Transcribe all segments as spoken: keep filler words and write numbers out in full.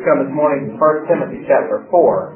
come this morning to First Timothy chapter four.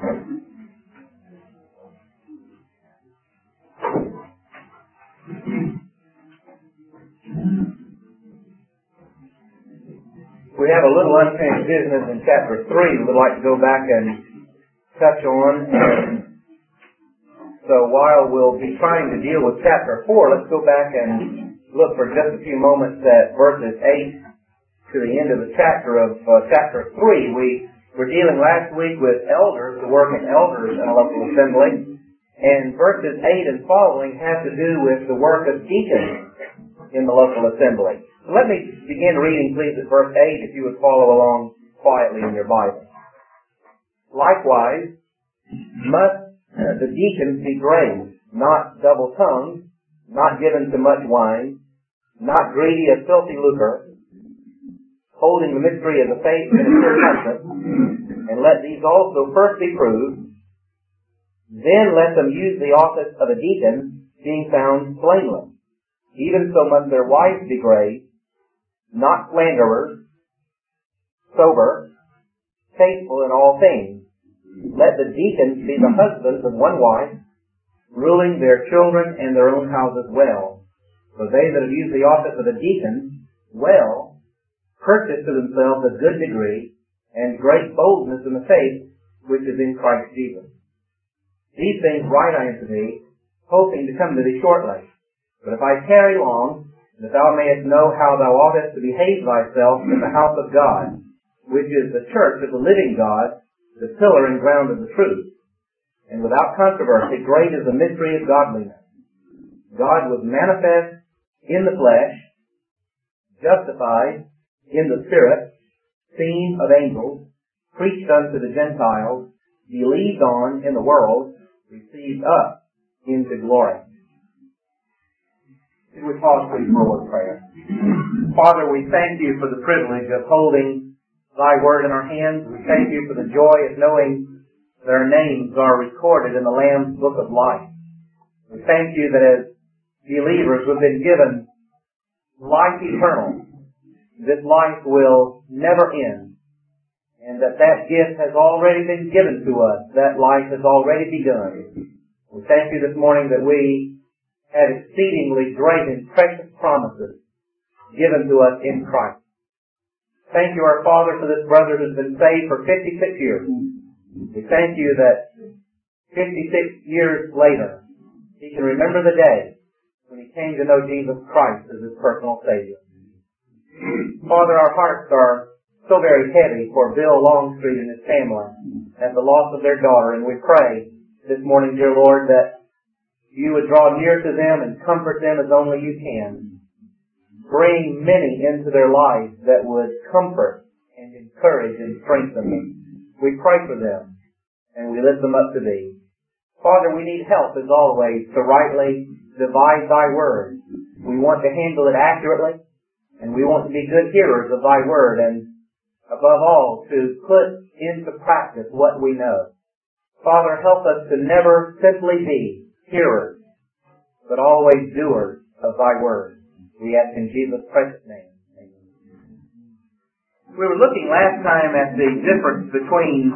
We have a little unfinished business in chapter three we'd like to go back and touch on. And so while we'll be trying to deal with chapter four, let's go back and look for just a few moments at verses eight to the end of the chapter of uh, chapter three. We were dealing last week with elders, the work of elders in a local assembly. And verses eight and following have to do with the work of deacons in the local assembly. So let me begin reading, please, at verse eight, if you would follow along quietly in your Bible. Likewise, must uh, the deacons be grave, not double-tongued, not given to much wine, not greedy of filthy lucre, holding the mystery of the faith in a pure conscience, and let these also first be proved. Then let them use the office of a deacon, being found blameless. Even so must their wives be grave, not slanderers, sober, faithful in all things. Let the deacons be the husbands of one wife, ruling their children and their own houses well. For they that have used the office of a deacon well purchase to themselves a good degree and great boldness in the faith which is in Christ Jesus. These things write I unto thee, hoping to come to thee shortly. But if I tarry long, that thou mayest know how thou oughtest to behave thyself in the house of God, which is the church of the living God, the pillar and ground of the truth. And without controversy, great is the mystery of godliness. God was manifest in the flesh, justified in the Spirit, seen of angels, preached unto the Gentiles, believed on in the world, received up into glory. Should we pause please for a word of prayer? Father, we thank you for the privilege of holding thy word in our hands. We thank you for the joy of knowing that our names are recorded in the Lamb's book of life. We thank you that as believers we've been given life eternal. This life will never end. And that that gift has already been given to us. That life has already begun. We thank you this morning that we have exceedingly great and precious promises given to us in Christ. Thank you, our Father, for this brother who's been saved for fifty-six years. We thank you that fifty-six years later, he can remember the day when he came to know Jesus Christ as his personal Savior. Father, our hearts are so very heavy for Bill Longstreet and his family at the loss of their daughter, and we pray this morning, dear Lord, that you would draw near to them and comfort them as only you can. Bring many into their lives that would comfort and encourage and strengthen them. We pray for them, and we lift them up to thee. Father, we need help, as always, to rightly divide thy word. We want to handle it accurately, and we want to be good hearers of thy word, and above all, to put into practice what we know. Father, help us to never simply be hearers, but always doers of thy word. We ask in Jesus' precious name. Amen. We were looking last time at the difference between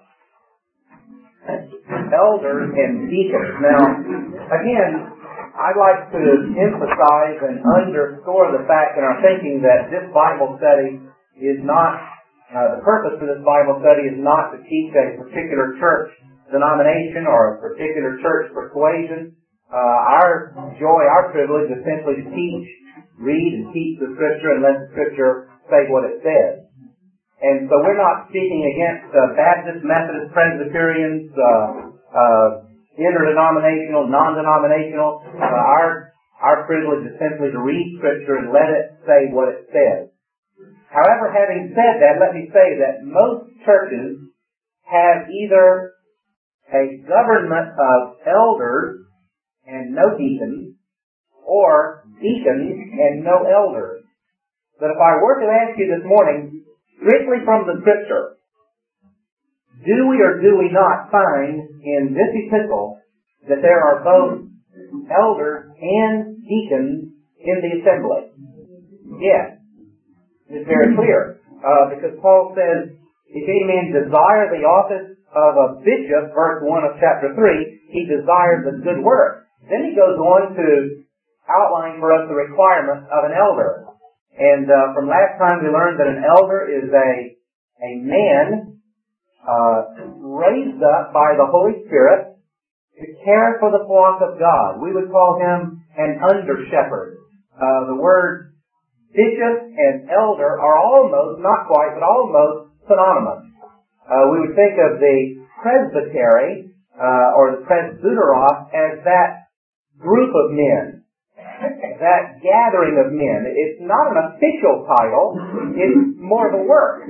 elders and deacons. Now, again, I'd like to emphasize and underscore the fact in our thinking that this Bible study is not, uh, the purpose of this Bible study is not to teach a particular church denomination or a particular church persuasion. Uh, our joy, our privilege is simply to teach, read, and teach the Scripture and let the Scripture say what it says. And so we're not speaking against uh, Baptist, Methodist, Presbyterians, uh, uh, interdenominational, non-denominational. Uh, our our privilege is simply to read Scripture and let it say what it says. However, having said that, let me say that most churches have either a government of elders and no deacons, or deacons and no elders. But if I were to ask you this morning, strictly from the Scripture, do we or do we not find in this epistle that there are both elders and deacons in the assembly? Yes. It's very clear. Uh, because Paul says If any man desire the office of a bishop, verse one of chapter three, he desires a good work. Then he goes on to outline for us the requirements of an elder. And uh, from last time we learned that an elder is a a man uh, raised up by the Holy Spirit to care for the flock of God. We would call him an under-shepherd. Uh, the words bishop and elder are almost, not quite, but almost synonymous. Uh, we would think of the presbytery uh, or the presbyteros as that group of men, that gathering of men. It's not an official title, it's more of a work.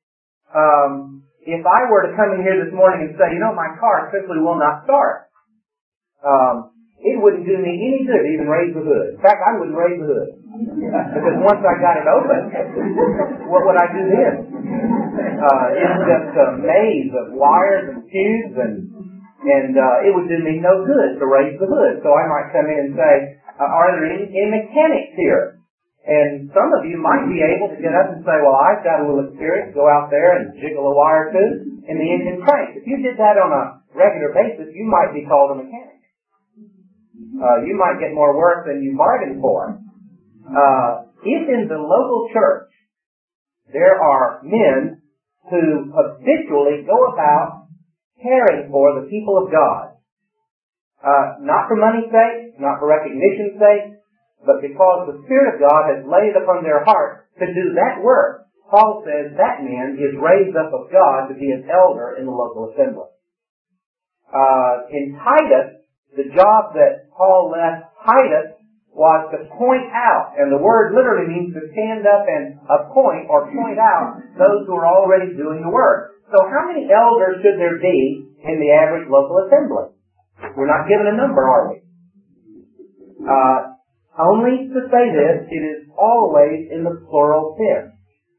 Um, if I were to come in here this morning and say, you know, my car simply will not start, um, it wouldn't do me any good to even raise the hood. In fact, I wouldn't raise the hood. Because once I got it open, what would I do then? Uh, it's just a maze of wires and fuse, and and uh, it would do me no good to raise the hood. So I might come in and say, uh, are there any, any mechanics here? And some of you might be able to get up and say, well, I've got a little experience, go out there and jiggle a wire too, and the engine cranks. If you did that on a regular basis, you might be called a mechanic. Uh, you might get more work than you bargained for. Uh, if in the local church there are men who habitually go about caring for the people of God, uh, not for money's sake, not for recognition's sake, but because the Spirit of God has laid upon their heart to do that work, Paul says that man is raised up of God to be an elder in the local assembly. Uh, in Titus, the job that Paul left Titus was to point out, and the word literally means to stand up and appoint or point out those who are already doing the work. So how many elders should there be in the average local assembly? We're not given a number, are we? Uh, only to say this, it is always in the plural tense.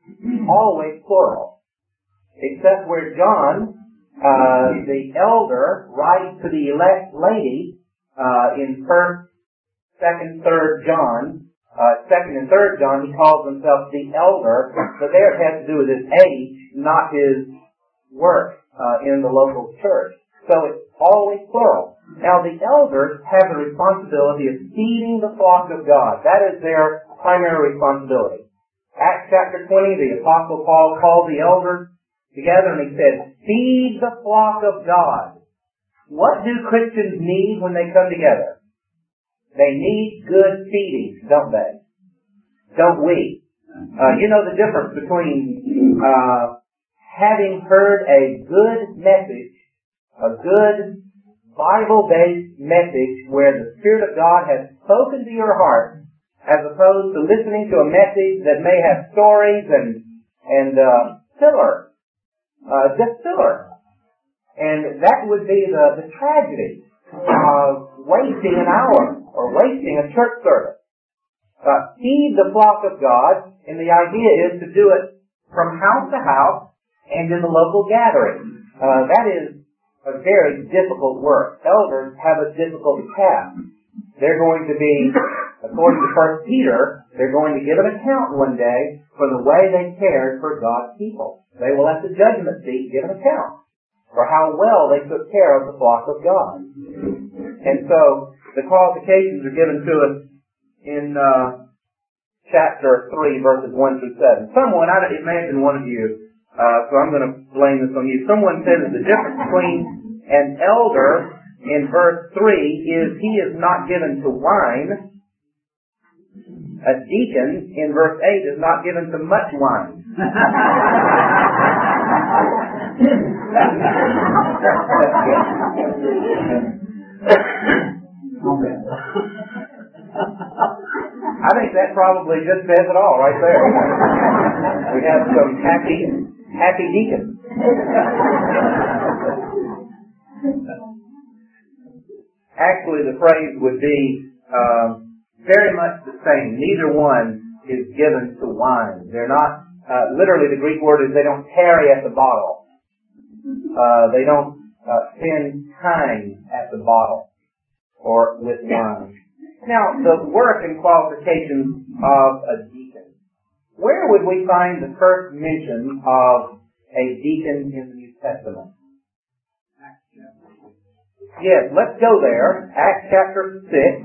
Always plural. Except where John, Uh, the elder writes to the elect lady uh, in first, second, third John. Uh, second and third John, he calls himself the elder, but there it has to do with his age, not his work uh, in the local church. So it's always plural. Now the elders have the responsibility of feeding the flock of God. That is their primary responsibility. Acts chapter twenty, the Apostle Paul called the elders together and he said, feed the flock of God. What do Christians need when they come together? They need good feeding, don't they? Don't we? Uh, you know the difference between uh, having heard a good message, a good Bible-based message where the Spirit of God has spoken to your heart, as opposed to listening to a message that may have stories and and uh, filler. Uh, just filler. And that would be the, the tragedy of wasting an hour or wasting a church service. Uh, feed the flock of God, and the idea is to do it from house to house and in the local gathering. Uh, that is a very difficult work. Elders have a difficult task. They're going to be, according to First Peter, they're going to give an account one day for the way they cared for God's people. They will at the judgment seat give an account for how well they took care of the flock of God. And so the qualifications are given to us in uh, chapter three, verses one through seven. Someone, I imagine one of you, uh, so I'm going to blame this on you. Someone says that the difference between an elder in verse three is he is not given to wine. A deacon in verse eight is not given to much wine. I think that probably just says it all right there. We have some happy, happy deacons. Actually, the phrase would be um, very much the same. Neither one is given to wine. They're not, uh, literally the Greek word is they don't tarry at the bottle. Uh, they don't uh, spend time at the bottle or with wine. Now, the work and qualifications of a deacon. Where would we find the first mention of a deacon in the New Testament? Yes, let's go there. Acts chapter six.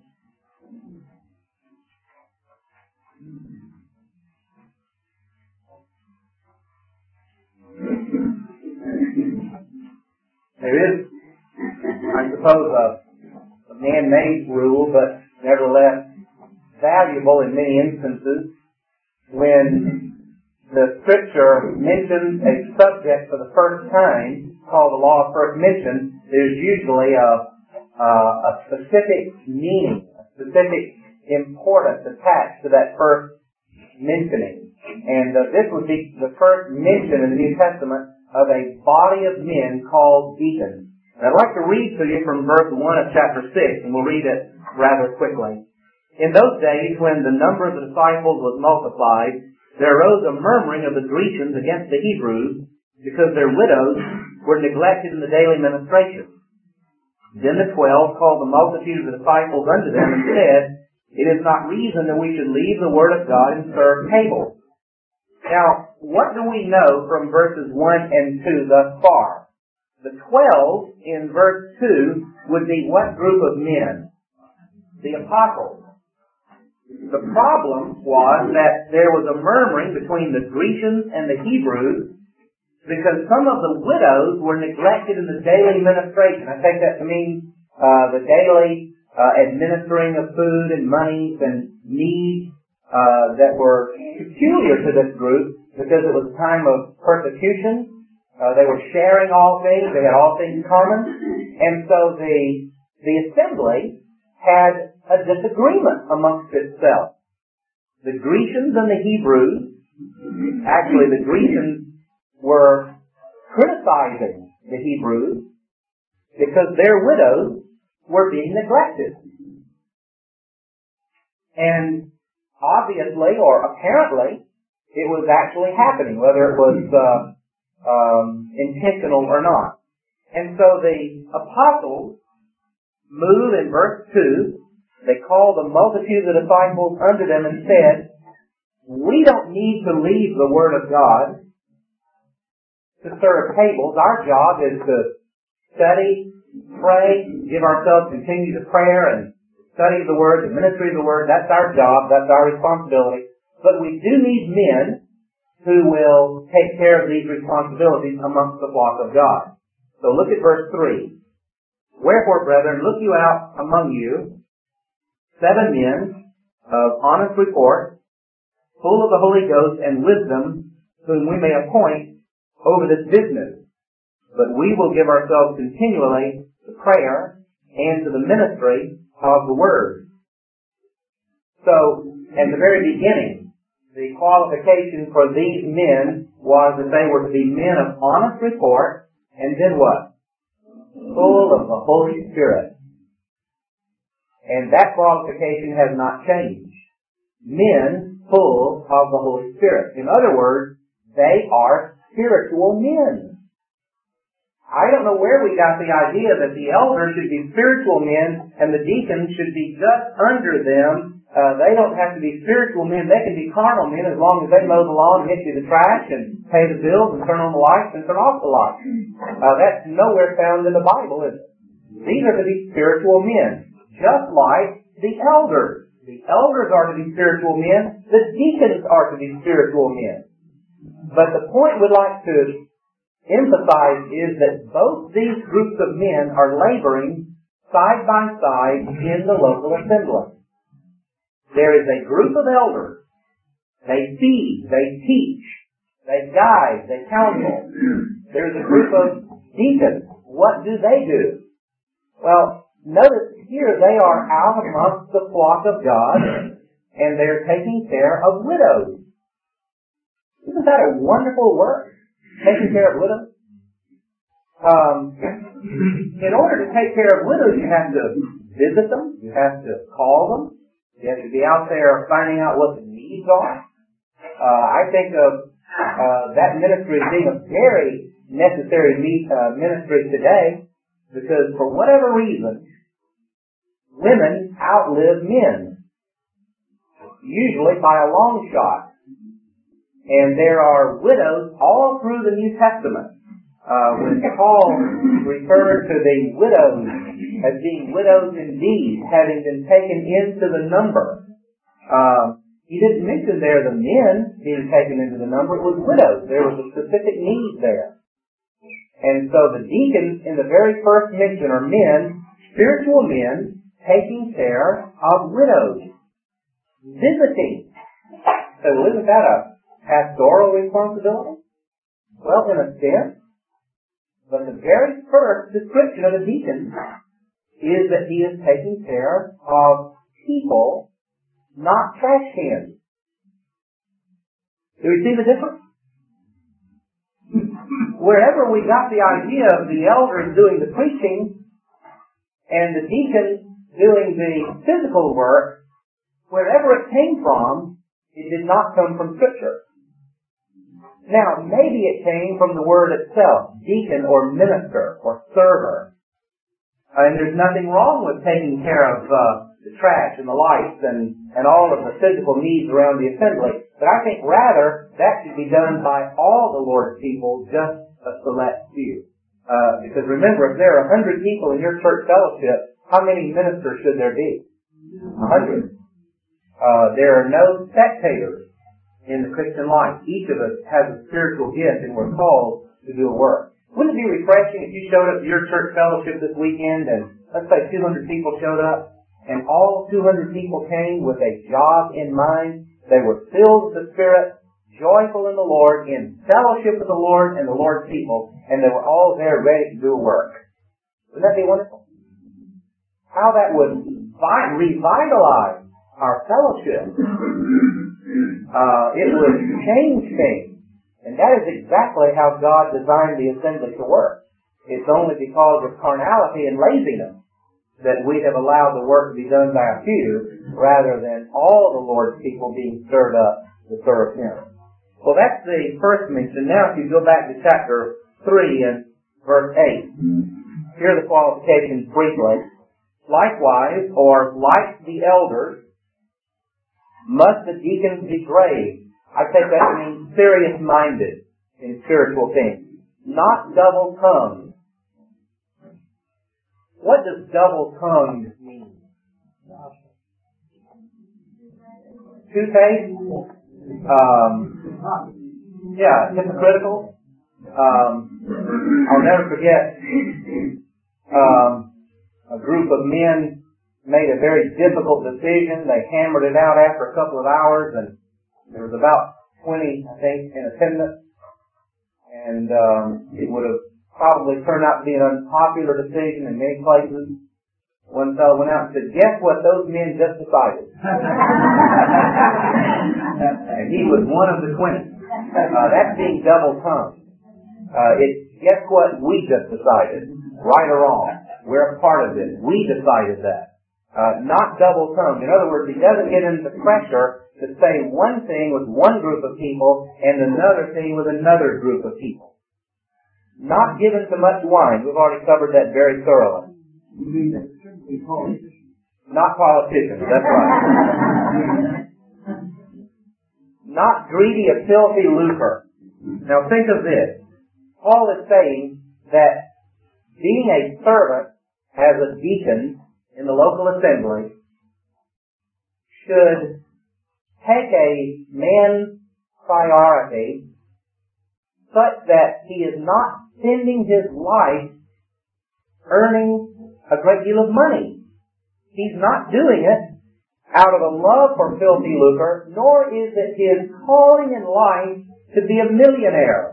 There is, I suppose, a, a man-made rule, but nevertheless valuable in many instances. When the Scripture mentions a subject for the first time, called the law of first mention, there's usually a, a, a specific meaning, a specific importance attached to that first mentioning. And uh, this would be the first mention in the New Testament of a body of men called deacons. And I'd like to read to you from verse one of chapter six, and we'll read it rather quickly. In those days, when the number of the disciples was multiplied, there arose a murmuring of the Grecians against the Hebrews, because their widows were neglected in the daily ministration. Then the twelve called the multitude of the disciples unto them, and said, It is not reason that we should leave the word of God and serve tables. Now, what do we know from verses one and two thus far? The twelve in verse two would be what group of men? The apostles. The problem was that there was a murmuring between the Grecians and the Hebrews because some of the widows were neglected in the daily ministration. I take that to mean uh, the daily uh, administering of food and monies and needs uh, that were peculiar to this group because it was a time of persecution. Uh, they were sharing all things. They had all things common. And so the the assembly had a disagreement amongst itself. The Grecians and the Hebrews, actually the Grecians were criticizing the Hebrews because their widows were being neglected. And obviously, or apparently, it was actually happening, whether it was uh, um, intentional or not. And so the apostles move in verse two. They called the multitude of the disciples unto them and said, We don't need to leave the Word of God to serve tables. Our job is to study, pray, give ourselves continue to prayer and study the Word, the ministry of the Word. That's our job. That's our responsibility. But we do need men who will take care of these responsibilities amongst the flock of God. So look at verse three. Wherefore, brethren, look you out among you seven men of honest report, full of the Holy Ghost and wisdom, whom we may appoint over this business. But we will give ourselves continually to prayer and to the ministry of the Word. So, at the very beginning, the qualification for these men was that they were to be men of honest report, and then what? Full of the Holy Spirit. And that qualification has not changed. Men full of the Holy Spirit. In other words, they are spiritual men. I don't know where we got the idea that the elders should be spiritual men and the deacons should be just under them. Uh, they don't have to be spiritual men. They can be carnal men as long as they mow the lawn, empty the trash, and pay the bills, and turn on the lights, and turn off the lights. Uh, that's nowhere found in the Bible, is it? These are to be spiritual men, just like the elders. The elders are to be spiritual men. The deacons are to be spiritual men. But the point we'd like to emphasize is that both these groups of men are laboring side by side in the local assembly. There is a group of elders. They feed, they teach, they guide, they counsel. There's a group of deacons. What do they do? Well, notice here they are out amongst the flock of God and they're taking care of widows. Isn't that a wonderful work? Taking care of widows? Um, in order to take care of widows, you have to visit them, you have to call them, you have to be out there finding out what the needs are. Uh, I think of uh, that ministry as being a very necessary meet, uh, ministry today because for whatever reason, women outlive men, usually by a long shot. And there are widows all through the New Testament. Uh, when Paul referred to the widows as being widows indeed, having been taken into the number, uh, he didn't mention there the men being taken into the number. It was widows. There was a specific need there. And so the deacons in the very first mention are men, spiritual men, taking care of widows. Visiting. So isn't that a pastoral responsibility? Well, in a sense. But the very first description of a deacon is that he is taking care of people, not trash cans. Do we see the difference? Wherever we got the idea of the elders doing the preaching and the deacons doing the physical work, wherever it came from, it did not come from Scripture. Now, maybe it came from the word itself, deacon or minister or server. And there's nothing wrong with taking care of uh, the trash and the lights and, and all of the physical needs around the assembly. But I think rather that should be done by all the Lord's people, just a select few. Uh, because remember, if there are a hundred people in your church fellowship, how many ministers should there be? A hundred. Uh, there are no spectators in the Christian life. Each of us has a spiritual gift and we're called to do a work. Wouldn't it be refreshing if you showed up to your church fellowship this weekend and let's say two hundred people showed up and all two hundred people came with a job in mind. They were filled with the Spirit, joyful in the Lord, in fellowship with the Lord and the Lord's people, and they were all there ready to do a work. Wouldn't that be wonderful? How that would revitalize our fellowship. Uh, it would change things. And that is exactly how God designed the assembly to work. It's only because of carnality and laziness that we have allowed the work to be done by a few rather than all the Lord's people being stirred up to serve Him. Well, that's the first mention. Now if you go back to chapter three and verse eight, here are the qualifications briefly. Likewise, or like the elders, must the deacons be grave. I take that to mean serious-minded in spiritual things. Not double-tongued. What does double-tongued mean? Two-faced? Um, yeah, hypocritical. Um, I'll never forget um, a group of men made a very difficult decision. They hammered it out after a couple of hours, and there was about twenty, I think, in attendance. And um, it would have probably turned out to be an unpopular decision in many places. One fellow went out and said, "Guess what those men just decided?" And he was one of the twenty. Uh, that's being double-tongued. Uh, it's, guess what we just decided? Right or wrong. We're a part of this. We decided that. Uh, not double-tongued. In other words, he doesn't get into pressure to say one thing with one group of people and another thing with another group of people. Not given to much wine. We've already covered that very thoroughly. Not politicians, that's right. Not greedy of filthy lucre. Now think of this. Paul is saying that being a servant as a deacon in the local assembly should take a man's priority such that he is not spending his life earning a great deal of money. He's not doing it out of a love for filthy lucre, nor is it his calling in life to be a millionaire.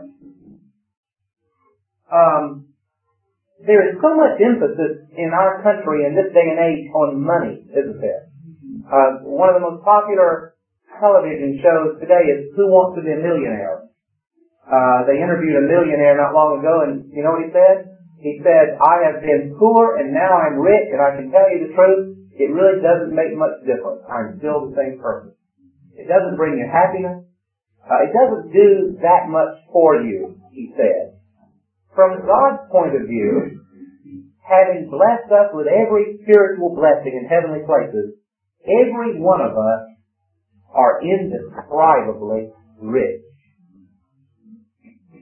Um, There is so much emphasis in our country in this day and age on money, isn't there? Uh, one of the most popular television shows today is Who Wants to Be a Millionaire? Uh, they interviewed a millionaire not long ago, and you know what he said? He said, "I have been poor and now I'm rich, and I can tell you the truth, it really doesn't make much difference. I'm still the same person. It doesn't bring you happiness. Uh, it doesn't do that much for you," he said. From God's point of view, having blessed us with every spiritual blessing in heavenly places, every one of us are indescribably rich.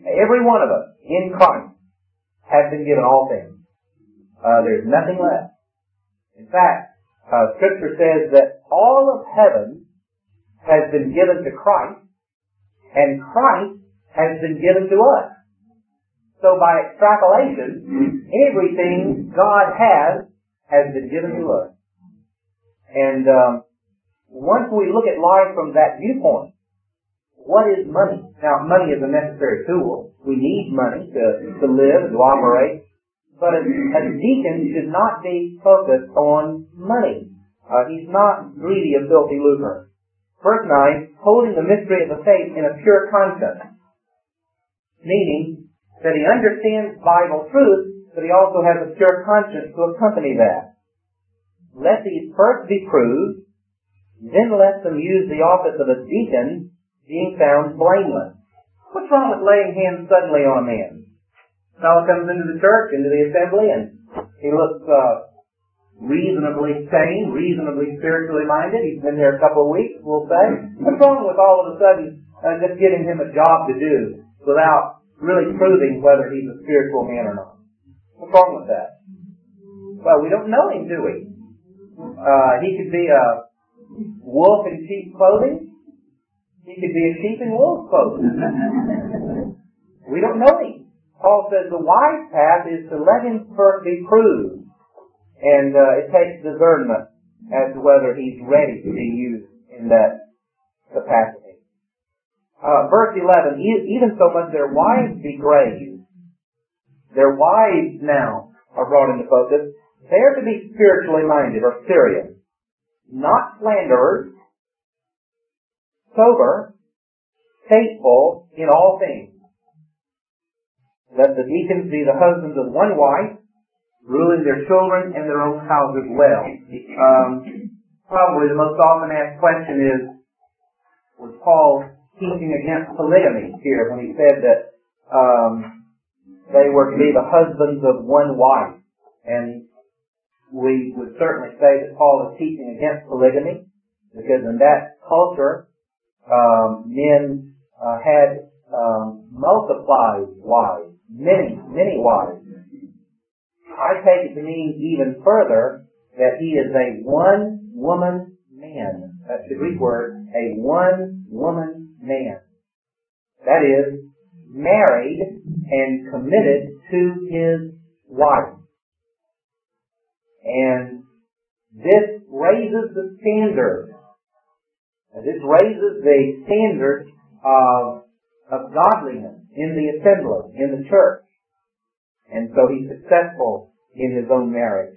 Every one of us in Christ has been given all things. Uh, there's nothing left. In fact, uh, Scripture says that all of heaven has been given to Christ, and Christ has been given to us. So by extrapolation, everything God has has been given to us. And um, once we look at life from that viewpoint, what is money? Now, money is a necessary tool. We need money to, to live and to operate. But a, a deacon should not be focused on money. Uh, he's not greedy of filthy lucre. Verse nine, holding the mystery of the faith in a pure conscience. Meaning that he understands Bible truth, but he also has a pure conscience to accompany that. Let these first be proved, then let them use the office of a deacon, being found blameless. What's wrong with laying hands suddenly on a man? Fellow comes into the church, into the assembly, and he looks uh, reasonably sane, reasonably spiritually minded. He's been there a couple of weeks, we'll say. What's wrong with all of a sudden uh, just giving him a job to do without really proving whether he's a spiritual man or not? What's wrong with that? Well, we don't know him, do we? Uh, he could be a wolf in sheep clothing. He could be a sheep in wolf clothing. We don't know him. Paul says the wise path is to let him first be proved. And uh, it takes discernment as to whether he's ready to be used in that capacity. Uh, verse eleven, even so must their wives be grave. Their wives now are brought into focus. They are to be spiritually minded or serious, not slanderers, sober, faithful in all things. Let the deacons be the husbands of one wife, ruling their children and their own houses well. Um, probably the most often asked question is, was Paul teaching against polygamy here when he said that um, they were to be the husbands of one wife? And we would certainly say that Paul is teaching against polygamy, because in that culture, um, men uh, had um, multiplied wives, many, many wives. I take it to mean even further that he is a one-woman man. That's the Greek word, a one-woman man. That is, married and committed to his wife. And this raises the standard. This raises the standard of, of godliness in the assembly, in the church. And so he's successful in his own marriage.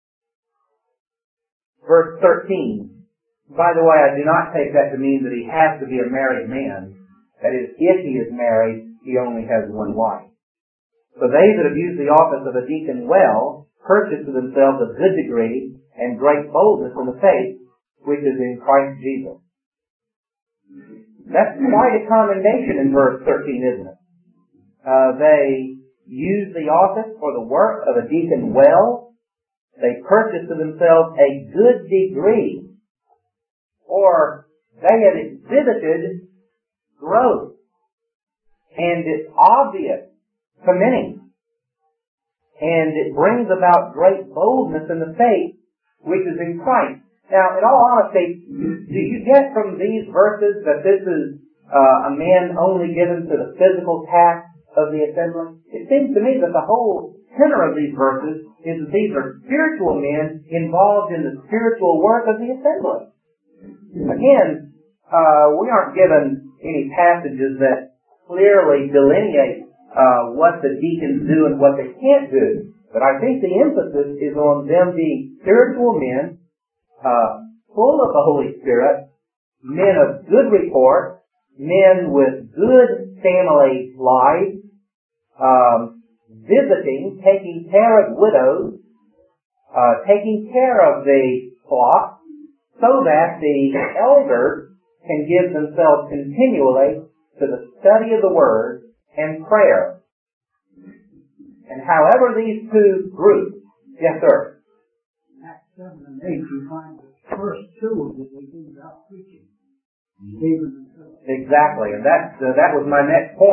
Verse thirteen. By the way, I do not take that to mean that he has to be a married man. That is, if he is married, he only has one wife. So they that have used the office of a deacon well purchase to themselves a good degree and great boldness in the faith which is in Christ Jesus. That's quite a commendation in verse thirteen, isn't it? Uh, they use the office for the work of a deacon well. They purchase to themselves a good degree, or they have exhibited growth. And it's obvious to many. And it brings about great boldness in the faith which is in Christ. Now, in all honesty, do you get from these verses that this is uh, a man only given to the physical task of the assembly? It seems to me that the whole tenor of these verses is that these are spiritual men involved in the spiritual work of the assembly. Again, uh, we aren't given any passages that clearly delineate uh, what the deacons do and what they can't do. But I think the emphasis is on them being spiritual men, uh, full of the Holy Spirit, men of good report, men with good family lives, um, visiting, taking care of widows, uh, taking care of the flock, so that the elders can give themselves continually to the study of the Word and prayer. And however these two groups, yes sir? In Acts seven and eight, you find the first two of the deacons out preaching. Stephen and Philip. Exactly, and that uh, that was my next point.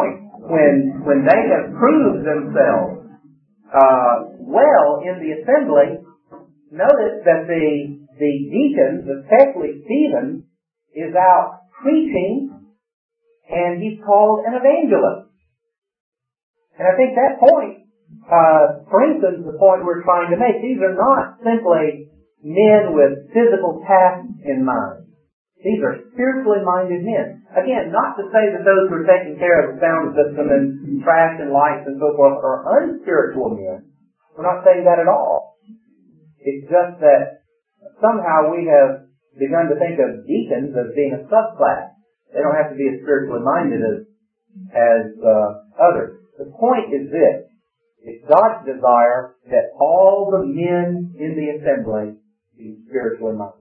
when when they have proved themselves uh, well in the assembly, notice that the the deacons, especially Stephen, is out preaching, and he's called an evangelist. And I think that point uh, strengthens the point we're trying to make. These are not simply men with physical tasks in mind. These are spiritually minded men. Again, not to say that those who are taking care of the sound system and trash and lights and so forth are unspiritual men. We're not saying that at all. It's just that somehow we have begun to think of deacons as being a subclass. They don't have to be as spiritually minded as, as uh, others. The point is this. It's God's desire that all the men in the assembly be spiritually minded.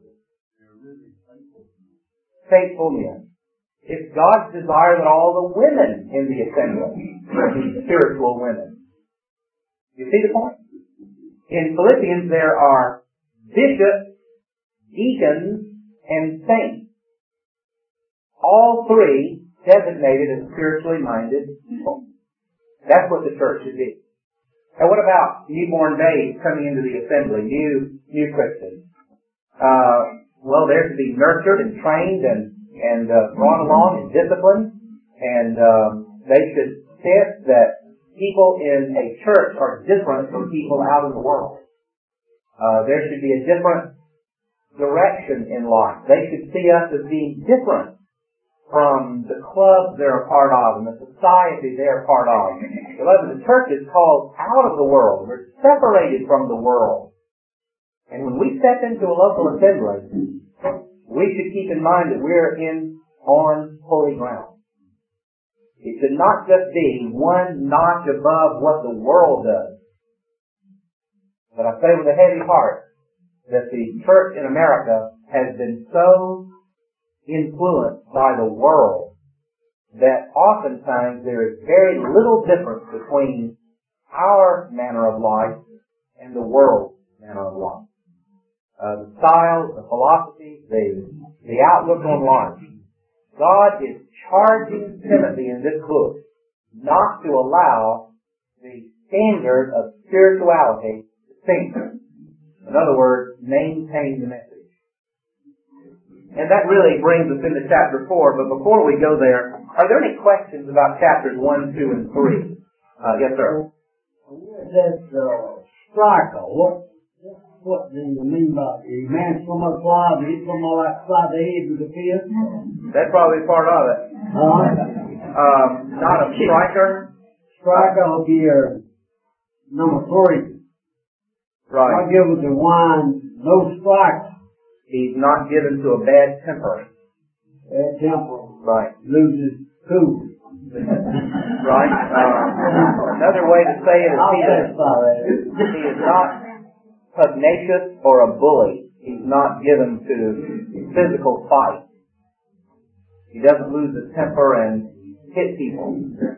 Faithful men. It's God's desire that all the women in the assembly be spiritual women. You see the point? In Philippians there are bishops, deacons, and saints. All three designated as spiritually minded people. That's what the church should be. And what about newborn babes coming into the assembly, new new Christians? Uh, well, they're to be nurtured and trained and and uh, brought along and disciplined, and um, they should sense that people in a church are different from people out in the world. Uh, there should be a different direction in life. They should see us as being different from the clubs they're a part of and the society they're a part of. Beloved, the church is called out of the world. We're separated from the world. And when we step into a local assembly, we should keep in mind that we're in on holy ground. It should not just be one notch above what the world does. But I say with a heavy heart that the church in America has been so influenced by the world that oftentimes there is very little difference between our manner of life and the world's manner of life. Uh, the style, the philosophy, the, the outlook on life. God is charging Timothy in this book not to allow the standard of spirituality to sink. In other words, maintain the message. And that really brings us into chapter four, but before we go there, are there any questions about chapters one, two, and three? Uh, yes, sir. Where says uh, striker, what What do you mean by it? Man from a fly, he's from all outside the head of the field? That's probably part of it. Huh? Um, not a striker. Striker will be your number three. Right. I give with the wine, no striker. He's not given to a bad temper. Bad temper. Right. Loses cool. Right. Uh, another way to say it is he is, he is not pugnacious or a bully. He's not given to physical fight. He doesn't lose his temper and hit people,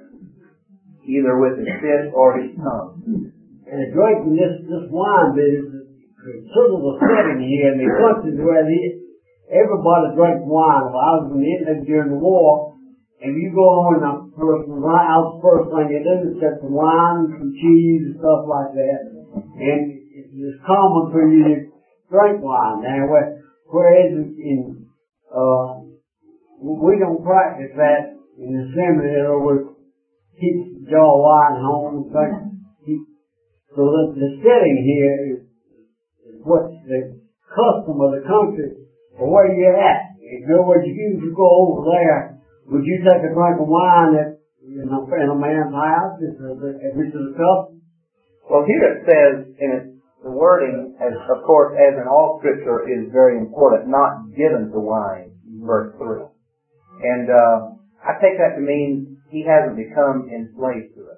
either with his fist or his tongue. And the drinking this this wine business, consider the setting here in the countries where the, everybody drinks wine. If I was in India during the war, if you go on the first out, first thing you do is get some wine, some cheese, and stuff like that, and it's common for you to drink wine. Now, whereas in, uh, we don't practice that in the seminary, or we keep the jar of wine home and think, keep, so that the setting here is, is what the custom of the country, or where you're at. In other words, if you could go over there, would you take a drink of wine at, you know, in a man's house, if it's a custom? Well, here it says in it, the wording, as of course, as in all Scripture, is very important. Not given to wine, verse three. And uh, I take that to mean he hasn't become enslaved to it.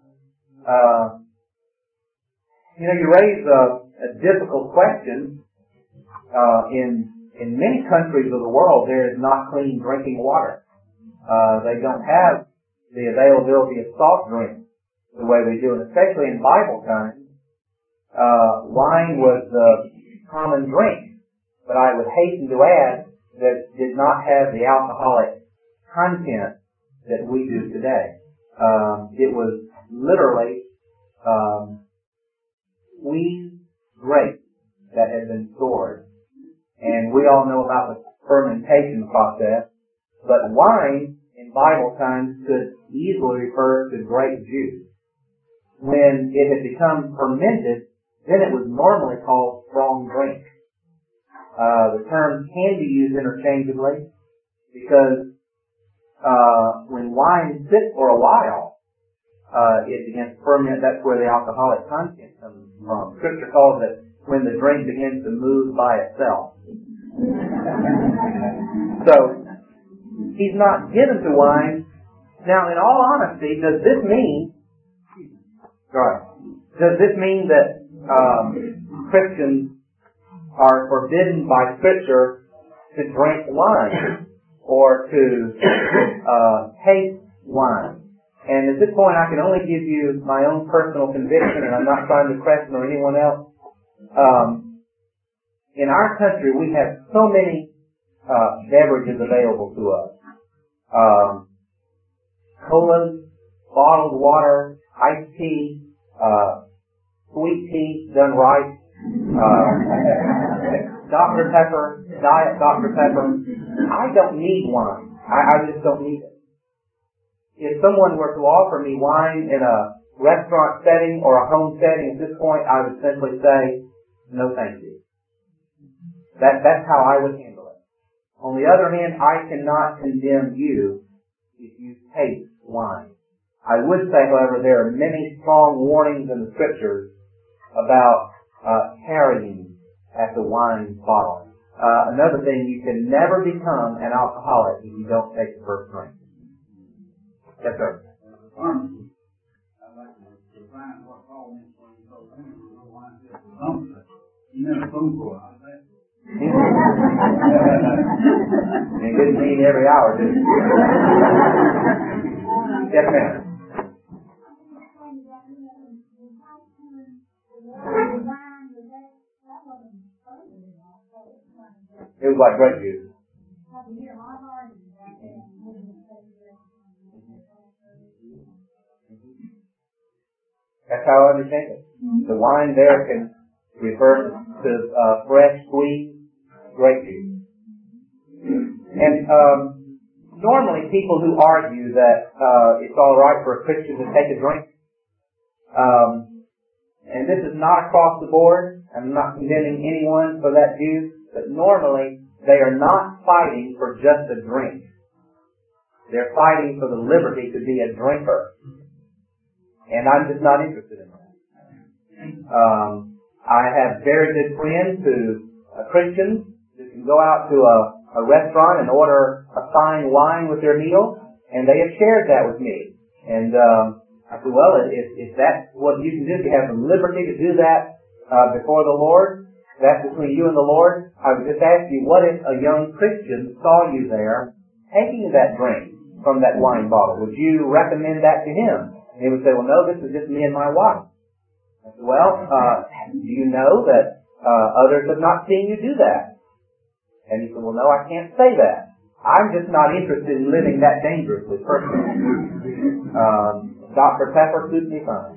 Uh, you know, you raise a, a difficult question. Uh, in in many countries of the world, there is not clean drinking water. Uh, they don't have the availability of soft drinks the way we do, and especially in Bible times. Uh, wine was the common drink, but I would hasten to add that it did not have the alcoholic content that we do today. Um, it was literally um, squeezed grapes that had been stored. And we all know about the fermentation process, but wine in Bible times could easily refer to grape juice. When it had become fermented, then it was normally called strong drink. Uh, the terms can be used interchangeably because uh, when wine sits for a while, uh, it begins to ferment. That's where the alcoholic content comes from. Scripture calls it when the drink begins to move by itself. So, he's not given to wine. Now, in all honesty, does this mean, right, does this mean that um, Christians are forbidden by Scripture to drink wine or to uh, taste wine? And at this point, I can only give you my own personal conviction, and I'm not trying to question or anyone else. Um, in our country, we have so many uh, beverages available to us. Um, colas, bottled water, iced tea, uh, sweet tea done right, uh, Doctor Pepper, Diet Doctor Pepper. I don't need wine. I, I just don't need it. If someone were to offer me wine in a restaurant setting or a home setting at this point, I would simply say, no thank you. That, that's how I would handle it. On the other hand, I cannot condemn you if you taste wine. I would say, however, there are many strong warnings in the Scriptures about uh, carrying at the wine bottle. Uh, another thing, you can never become an alcoholic if you don't take the first drink. Yes, sir. Pharmacy. I'd like to define what Paul means when he told him no wine is something. He never spoke for a while. It didn't mean every hour, did it? Yes, ma'am. It was like grape juice. That's how I understand it. The wine there can refer to uh, fresh, sweet grape juice. And um, normally people who argue that uh, it's all right for a Christian to take a drink, um, and this is not across the board, I'm not condemning anyone for that view, but normally they are not fighting for just a drink. They're fighting for the liberty to be a drinker. And I'm just not interested in that. Um, I have very good friends who, uh, Christians, who can go out to a, a restaurant and order a fine wine with their meal, and they have shared that with me. And um, I said, well, if, if that's what you can do, if you have the liberty to do that uh, before the Lord, that's between you and the Lord. I would just ask you, what if a young Christian saw you there taking that drink from that wine bottle? Would you recommend that to him? And he would say, well, no, this is just me and my wife. I said, well, uh, do you know that uh, others have not seen you do that? And he said, well, no, I can't say that. I'm just not interested in living that dangerously personally. Um, Doctor Pepper suits me fine.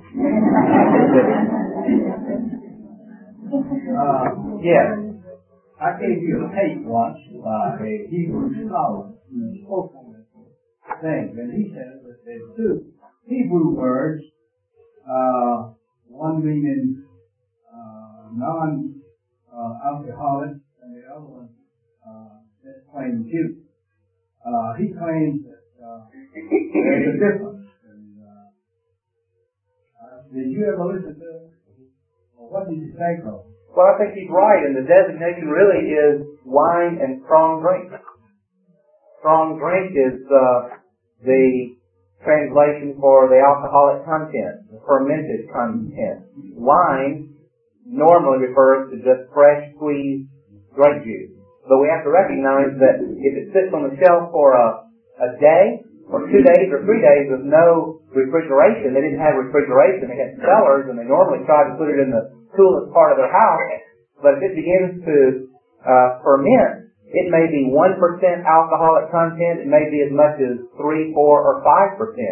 Uh, yes. I gave you a tape once by a Hebrew scholar who spoke on this thing, and he said that there's two Hebrew words, uh, one meaning uh, non-alcoholic, uh, and the other one uh, just plain guilty. Uh, he claims that uh, there's a difference. And, uh, uh, did you ever listen to him? Or what did you think of him? Well, I think he's right, and the designation really is wine and strong drink. Strong drink is uh, the translation for the alcoholic content, the fermented content. Wine normally refers to just fresh, squeezed grape juice. But we have to recognize that if it sits on the shelf for a, a day, or two days, or three days with no refrigeration, they didn't have refrigeration, they had cellars, and they normally try to put it in the coolest part of their house. But if it begins to uh, ferment, it may be one percent alcoholic content. It may be as much as three, four, or five percent.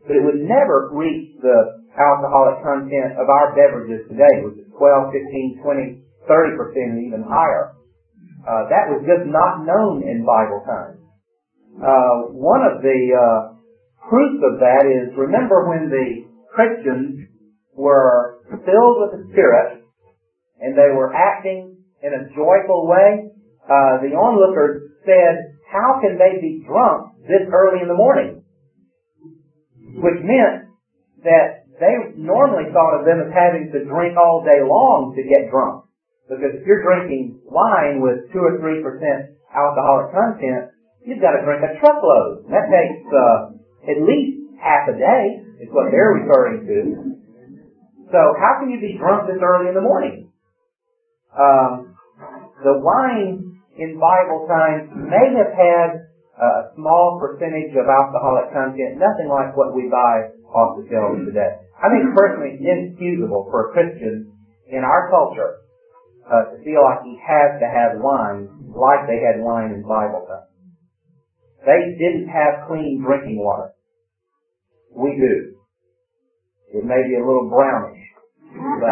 but it would never reach the alcoholic content of our beverages today, which is twelve, fifteen, twenty, thirty percent and even higher. Uh, that was just not known in Bible times. Uh, one of the uh, proofs of that is, remember when the Christians were filled with the Spirit and they were acting in a joyful way, uh, the onlookers said, how can they be drunk this early in the morning? Which meant that they normally thought of them as having to drink all day long to get drunk. Because if you're drinking wine with two or three percent alcoholic content, you've got to drink a truckload. And that takes uh, at least half a day, is what they're referring to. So how can you be drunk this early in the morning? Um, the wine in Bible times may have had a small percentage of alcoholic content, nothing like what we buy off the shelves today. I think personally it's inexcusable for a Christian in our culture uh, to feel like he has to have wine like they had wine in Bible times. They didn't have clean drinking water. We do. It may be a little brownish, but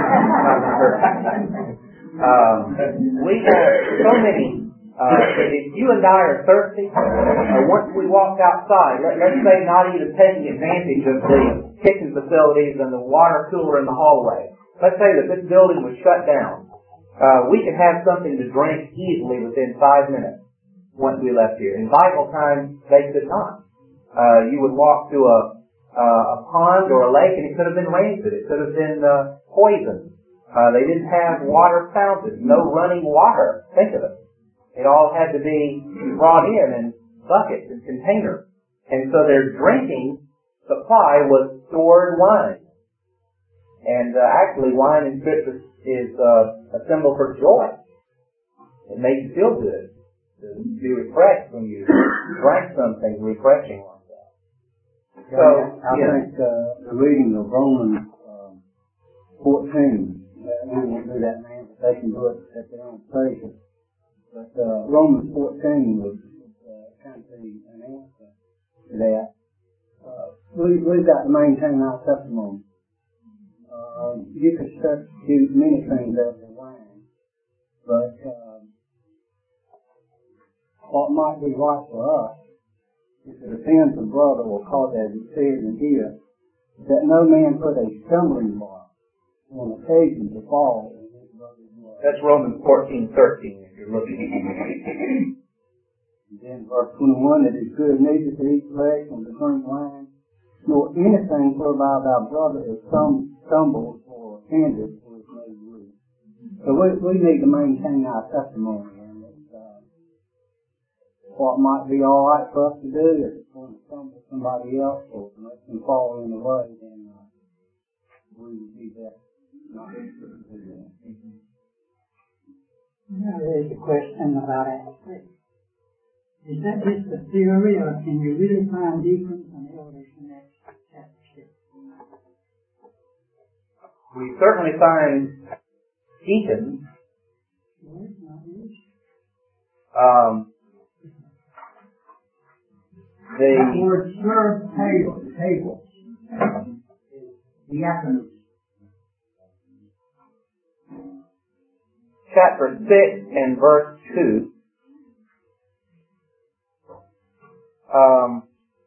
um, we have so many. Uh, if you and I are thirsty, uh, once we walk outside, let, let's say not even taking advantage of the kitchen facilities and the water cooler in the hallway. Let's say that this building was shut down. Uh, we could have something to drink easily within five minutes once we left here. In Bible times, they could not. Uh, you would walk to a, uh, a pond or a lake and it could have been rancid. It could have been uh, poisoned. Uh, they didn't have water fountains, no running water. Think of it. It all had to be brought in in buckets and containers. And so their drinking supply was stored wine. And uh, actually wine in Scripture is uh, a symbol for joy. It makes you feel good. To be refreshed when you drank something refreshing like that. So, I yeah. think uh, the reading of Romans um, fourteen, uh, we won't do that now, but they can do it at their own pace. But uh, Romans fourteen was uh, kind of the, an answer to that. Uh, we, we've got to maintain our testimony. Uh, you could substitute many things as for wine, but uh, what might be right for us, if it offends a brother or cause, as it says in here, that no man put a stumbling block on occasion to fall in his brother's blood. That's Romans fourteen thirteen, if you're looking at it. And then verse twenty-one, that it is good neither to eat flesh and to drink wine, nor anything whereby thy brother is some stumbled or offended or is made rude. So we, we need to maintain our testimony. And it's, uh, what might be all right for us to do, if it's going to stumble somebody else or to make them fall in the way, then uh, we would be there. Not to do that. Now there's a question about aspects. Is that just a theory, or can you really find deacons and elders in that chapter? We certainly find deacons. Yes, not used. Um, That the word serve table, tables, diaconus. chapter six and verse two. Um,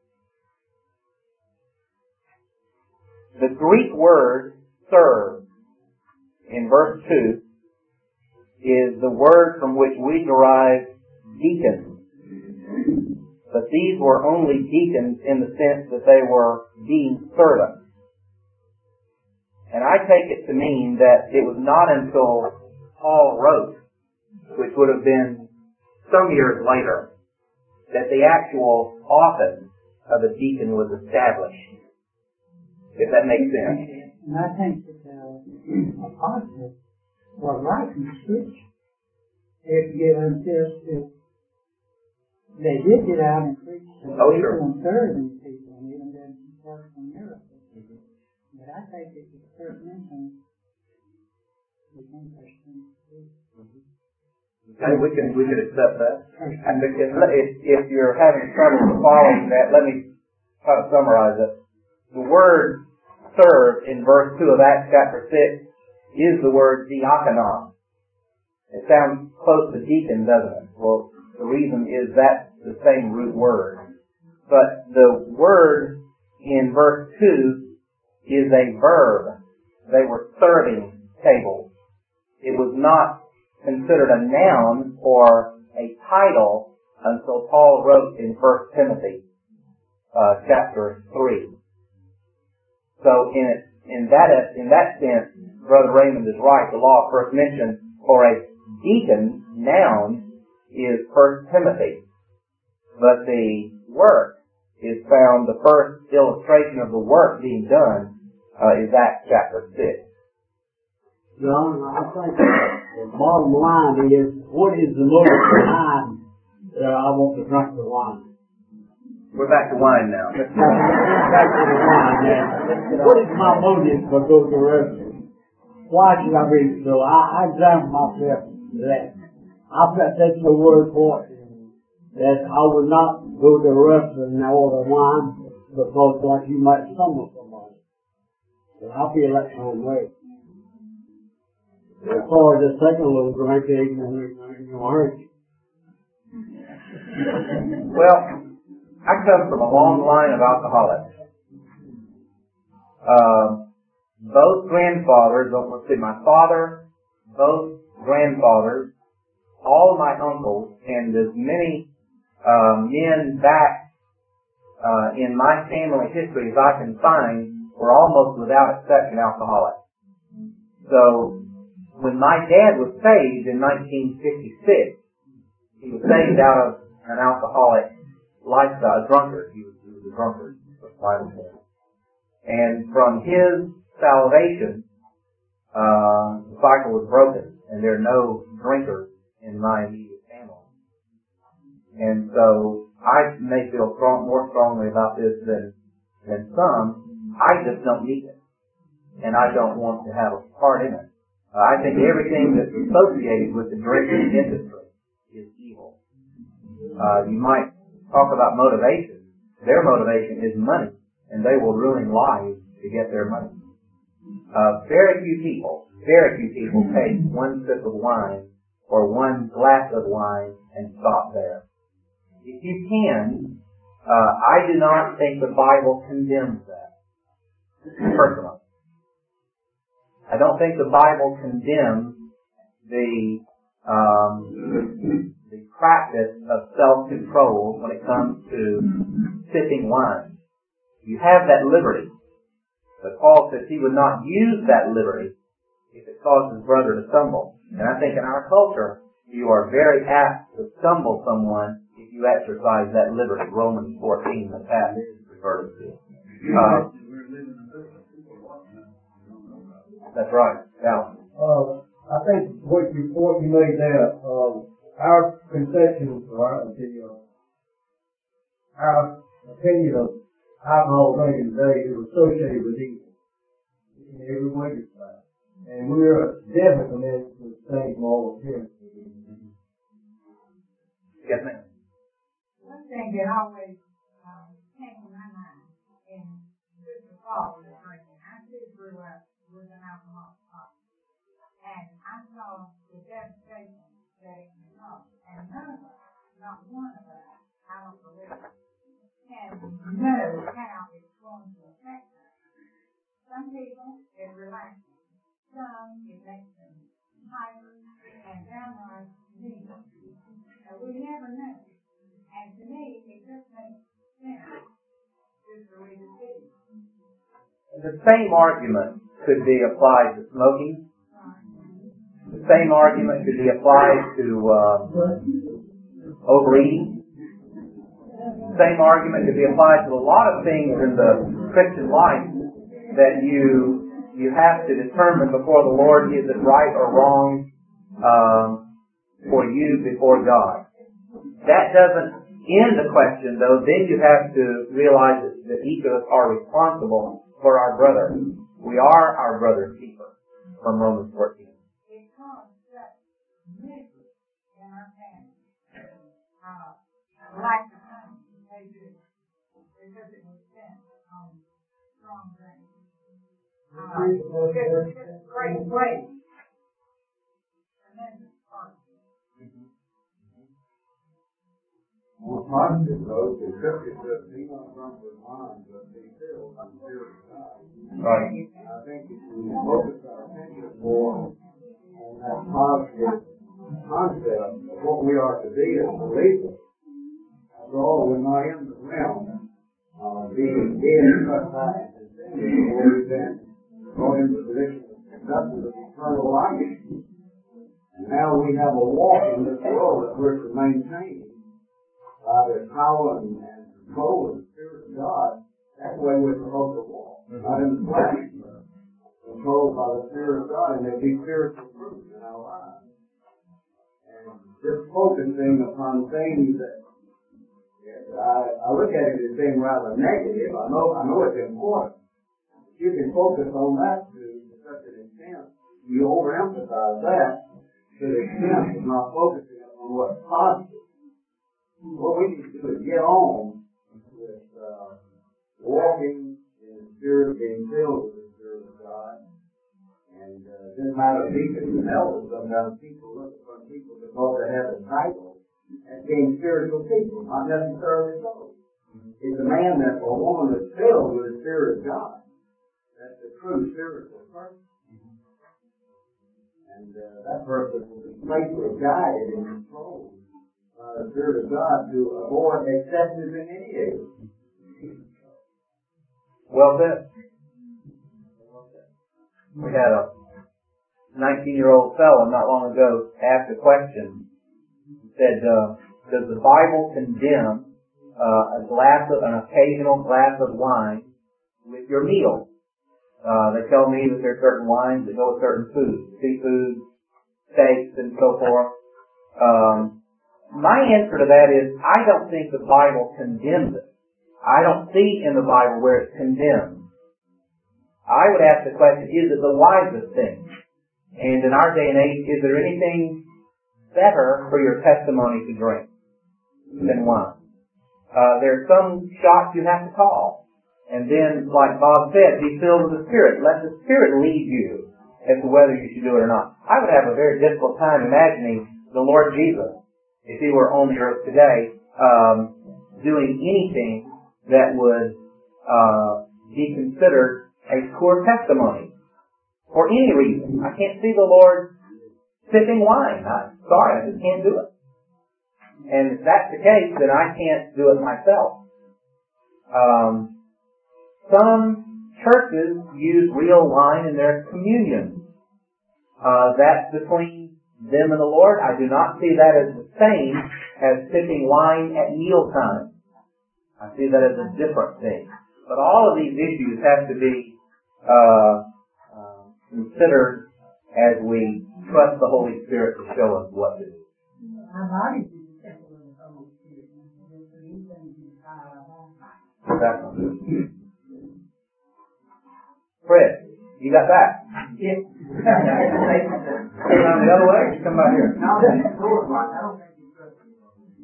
the Greek word serve in verse two is the word from which we derive deacons. But these were only deacons in the sense that they were deemed servants. And I take it to mean that it was not until Paul wrote, which would have been some years later, that the actual office of a deacon was established. If that makes sense. And I think that the apostles were writing scripture. If given this to they did get out and preach to Oh, people sure. and serve these people and even did work and miracles. But I think it was certainly and we can Christians too. And we can we can accept that. And if, if you're having trouble following that, let me try to summarize it. The word serve in verse two of Acts chapter six is the word diakonos. It sounds close to deacon, doesn't it? Well, the reason is that's the same root word. But the word in verse two is a verb. They were serving tables. It was not considered a noun or a title until Paul wrote in First Timothy uh, chapter three. So in it, in that in that sense, Brother Raymond is right. The law first mentioned for a deacon noun is First Timothy, but the work is found. The first illustration of the work being done uh, is Acts chapter six. John, I think the bottom line is, what is the motive behind that I want to drink the wine? We're back to wine now. Back to the wine now. What is my motive for going to restaurant? Why should I be so? I, I examine myself to that. I've got to take your word for it that I would not go to a restaurant and order wine because like you might stumble somebody. So I feel that same way. As far as just taking a little drink, it ain't going to hurt you. Well, I come from a long line of alcoholics. Uh, both grandfathers, let's see, my father, both grandfathers, all my uncles, and as many uh, men back uh, in my family history as I can find were almost without exception alcoholics. So, when my dad was saved in nineteen fifty-six, he was saved out of an alcoholic lifestyle, a drunkard. He was, he was a drunkard, the Bible says. And from his salvation, uh, the cycle was broken, and there are no drinkers in my immediate family. And so, I may feel strong, more strongly about this than, than some. I just don't need it. And I don't want to have a part in it. Uh, I think everything that's associated with the drinking industry is evil. Uh, you might talk about motivation. Their motivation is money, and they will ruin lives to get their money. Uh, very few people, very few people take one sip of wine or one glass of wine and stop there. If you can, uh, I do not think the Bible condemns that, personally. I don't think the Bible condemns the um, the practice of self-control when it comes to sipping wine. You have that liberty, but Paul says he would not use that liberty if it causes his brother to stumble. And I think in our culture, you are very apt to stumble someone if you exercise that liberty. Romans fourteen, the passage referred to. Uh, That's right. Yeah. Uh, I think what you, what you made there, uh, our conception, or the, uh, our opinion of alcohol drinking today is associated with evil in every way it's like. And we're definitely connected with things from all appearances. Yes, ma'am. One thing that always um, came to my mind, and this was Paul was drinking. I too grew up with an alcoholic father. And I saw the devastation that it can cause. And none of us, not one of us, I don't believe, can know how it's going to affect us. Some people, it relaxes. Some, it makes them hyper and downright mean. So we never know. And to me, it just makes sense just for me to see. The same argument could be applied to smoking. The same argument could be applied to uh, overeating. The same argument could be applied to a lot of things in the Christian life that you you have to determine before the Lord, is it right or wrong um, for you before God. That doesn't end the question, though. Then you have to realize that, that each of us are responsible for our brother. We are our brother's keeper, from Romans fourteen. It caused such misery in our family. Uh, like the time they do, because it was spent on strong drink. Uh, it's just a great place. Tremendous fun. On a positive note, the scripture says, be not drunk with wine, but be filled with the Spirit of God. Right. And I think if we focus our attention more on that positive concept of what we are to be as believers, after all, we're not in the realm of being dead and cut back and sin before we've been brought into the position of conducting of eternal life. And now we have a walk in this world that we're to maintain by the power and, and control of the Spirit of God. That's the way we're supposed to walk. Mm-hmm. Not in the flesh, but controlled by the Spirit of God, and there be spiritual fruit in our lives. And just focusing upon things that yes, I, I look at it as being rather negative. I know I know it's important. You can focus on that to, to such an extent. You overemphasize that to the extent of not focusing on what's positive. What we need to do is get on with uh, walking in the Spirit, being filled with the Spirit of God. And uh, it doesn't matter if deacons and elders, sometimes people look upon people because they have a title as being spiritual people, not necessarily so. It's a man that, or a woman that's filled with the Spirit of God. That's the true spiritual person. And uh, that person will be faithfully guided and controlled by the Spirit of God to avoid excesses in any area. Well said. We had a nineteen-year-old fellow not long ago ask a question. He said, uh, does the Bible condemn uh, a glass of, an occasional glass of wine with your meal? Uh, they tell me that there are certain wines that go with certain foods, seafood, steaks, and so forth. Um, my answer to that is, I don't think the Bible condemns it. I don't see in the Bible where it's condemned. I would ask the question, is it the wisest thing? And in our day and age, is there anything better for your testimony to drink than wine? Uh, there are some shots you have to call. And then, like Bob said, be filled with the Spirit. Let the Spirit lead you as to whether you should do it or not. I would have a very difficult time imagining the Lord Jesus, if He were on the earth today, um, doing anything that would uh, be considered a poor testimony for any reason. I can't see the Lord sipping wine. I'm sorry, I just can't do it. And if that's the case, then I can't do it myself. Um, some churches use real wine in their communion. Uh, that's between them and the Lord. I do not see that as the same as sipping wine at mealtime. I see that as a different thing. But all of these issues have to be uh, uh, considered as we trust the Holy Spirit to show us what to do. Our bodies is the temple of the Holy Spirit. So anything you desire our own. Exactly. Fred, you got that? Yeah. Come down the other way, or you come back here? No, that's sort of right. I don't think you trust me.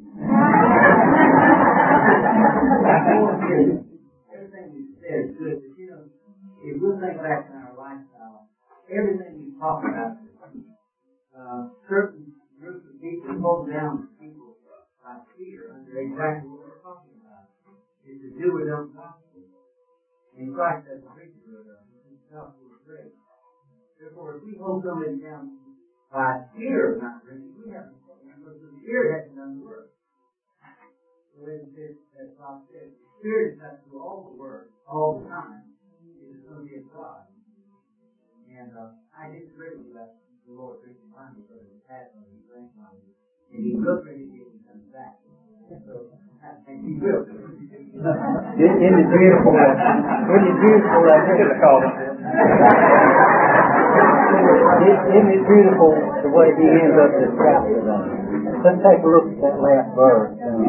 Everything you said is good, but you know, if we think back in our lifestyle, everything you talk about, uh, certain groups of people hold down people by fear under exactly what we're talking about. Is to do with them gospel. In Christ as a preacher of His gospel is great. Therefore, if we hold somebody down by fear of not drinking, we have no problem, because the Spirit hasn't done the work. So as, as Bob said, the Spirit has to do all the work all the time. It's going to be of God. And uh, I disagree with that. The Lord drinking wine because of His passion when He drank wine. And He looked ready to get Him comes back. So, and He will. Isn't it beautiful that, isn't it beautiful that, Should have called him. isn't it beautiful the way he ends up this chapter then? Let's take a look at that last verse and,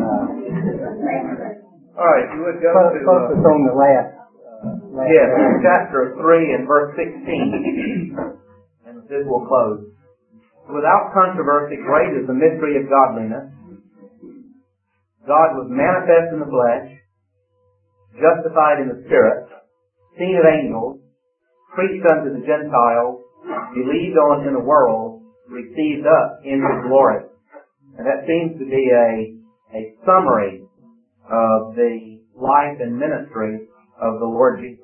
uh, All right, you would go focus to uh, on the last, uh, last yes, verse. chapter three and verse sixteen. And this will close. Without controversy, great is the mystery of godliness. God was manifest in the flesh, justified in the Spirit, seen of angels, preached unto the Gentiles, believed on in the world, received up into glory. And that seems to be a, a summary of the life and ministry of the Lord Jesus.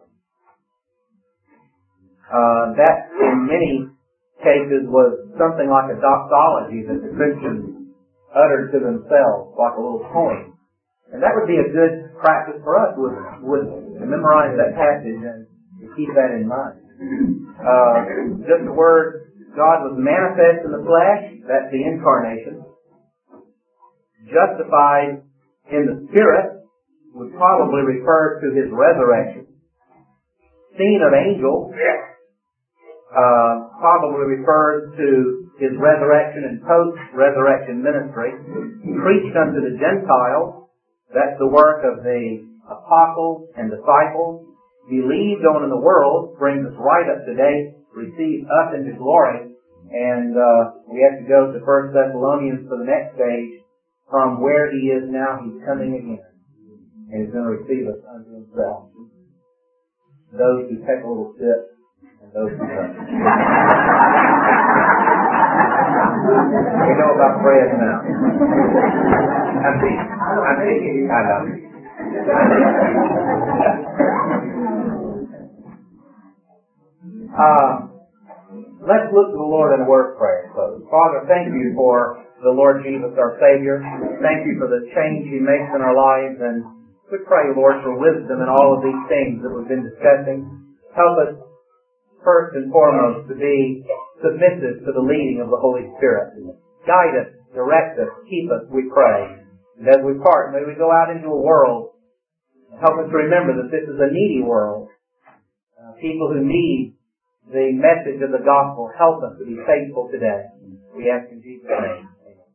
Uh, that, in many cases, was something like a doxology that the Christians uttered to themselves, like a little poem. And that would be a good practice for us, would, would to memorize that passage and to keep that in mind. Uh, just the word, God was manifest in the flesh, that's the incarnation. Justified in the Spirit would probably refer to His resurrection. Seen of angels uh, probably refers to His resurrection and post-resurrection ministry. Preached unto the Gentiles, that's the work of the apostles and disciples. Believed on in the world, brings us right up to date, received up into glory. And uh, we have to go to First Thessalonians for the next stage. From where He is now, He's coming again. And He's going to receive us unto Himself. Those who take a little sip, and those who don't. We know about bread now. I'm teasing. I'm teasing. I know. Uh, let's look to the Lord in a word of prayer. So, Father, thank you for the Lord Jesus, our Savior. Thank you for the change He makes in our lives, and we pray, Lord, for wisdom in all of these things that we've been discussing. Help us, first and foremost, to be submissive to the leading of the Holy Spirit. Guide us, direct us, keep us, we pray. And as we part, may we go out into a world and help us to remember that this is a needy world. Uh, people who need the message of the gospel, help us to be faithful today. We ask in Jesus' name.